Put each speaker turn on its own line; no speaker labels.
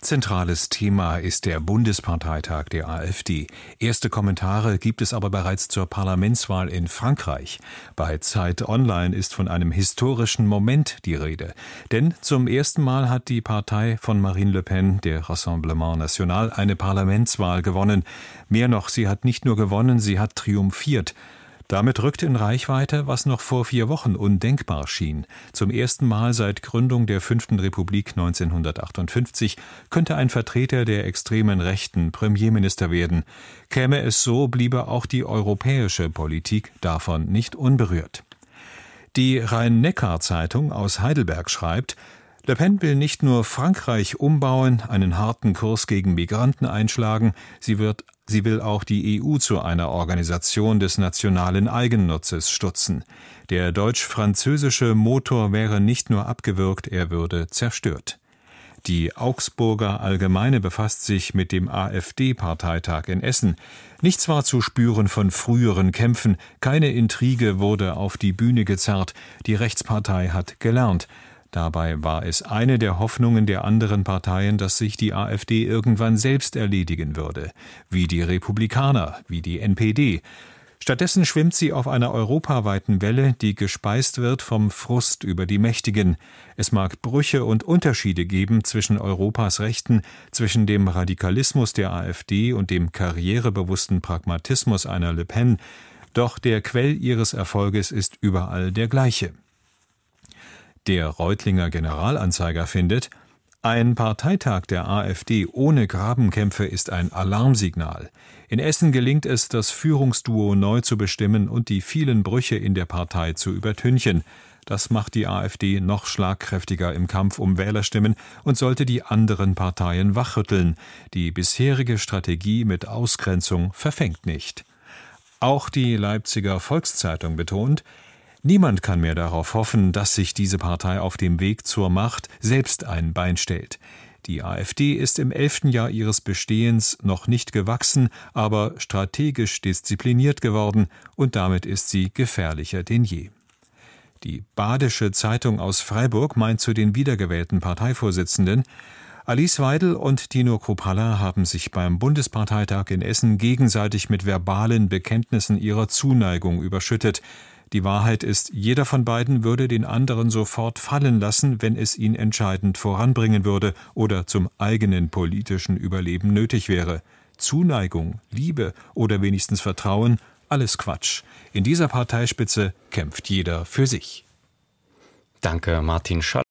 Zentrales Thema ist der Bundesparteitag der AfD. Erste Kommentare gibt es aber bereits zur Parlamentswahl in Frankreich. Bei Zeit Online ist von einem historischen Moment die Rede. Denn zum ersten Mal hat die Partei von Marine Le Pen, der Rassemblement National, eine Parlamentswahl gewonnen. Mehr noch, sie hat nicht nur gewonnen, sie hat triumphiert. Damit rückt in Reichweite, was noch vor 4 Wochen undenkbar schien. Zum ersten Mal seit Gründung der 5. Republik 1958 könnte ein Vertreter der extremen Rechten Premierminister werden. Käme es so, bliebe auch die europäische Politik davon nicht unberührt. Die Rhein-Neckar-Zeitung aus Heidelberg schreibt: Le Pen will nicht nur Frankreich umbauen, einen harten Kurs gegen Migranten einschlagen, sie will auch die EU zu einer Organisation des nationalen Eigennutzes stutzen. Der deutsch-französische Motor wäre nicht nur abgewürgt, er würde zerstört. Die Augsburger Allgemeine befasst sich mit dem AfD-Parteitag in Essen. Nichts war zu spüren von früheren Kämpfen, keine Intrige wurde auf die Bühne gezerrt, die Rechtspartei hat gelernt. Dabei war es eine der Hoffnungen der anderen Parteien, dass sich die AfD irgendwann selbst erledigen würde, wie die Republikaner, wie die NPD. Stattdessen schwimmt sie auf einer europaweiten Welle, die gespeist wird vom Frust über die Mächtigen. Es mag Brüche und Unterschiede geben zwischen Europas Rechten, zwischen dem Radikalismus der AfD und dem karrierebewussten Pragmatismus einer Le Pen, doch der Quell ihres Erfolges ist überall der gleiche. Der Reutlinger Generalanzeiger findet: Ein Parteitag der AfD ohne Grabenkämpfe ist ein Alarmsignal. In Essen gelingt es, das Führungsduo neu zu bestimmen und die vielen Brüche in der Partei zu übertünchen. Das macht die AfD noch schlagkräftiger im Kampf um Wählerstimmen und sollte die anderen Parteien wachrütteln. Die bisherige Strategie mit Ausgrenzung verfängt nicht. Auch die Leipziger Volkszeitung betont: Niemand kann mehr darauf hoffen, dass sich diese Partei auf dem Weg zur Macht selbst ein Bein stellt. Die AfD ist im 11. Jahr ihres Bestehens noch nicht gewachsen, aber strategisch diszipliniert geworden und damit ist sie gefährlicher denn je. Die Badische Zeitung aus Freiburg meint zu den wiedergewählten Parteivorsitzenden: Alice Weidel und Tino Kruppalla haben sich beim Bundesparteitag in Essen gegenseitig mit verbalen Bekenntnissen ihrer Zuneigung überschüttet. Die Wahrheit ist, jeder von beiden würde den anderen sofort fallen lassen, wenn es ihn entscheidend voranbringen würde oder zum eigenen politischen Überleben nötig wäre. Zuneigung, Liebe oder wenigstens Vertrauen, alles Quatsch. In dieser Parteispitze kämpft jeder für sich.
Danke, Martin Schall.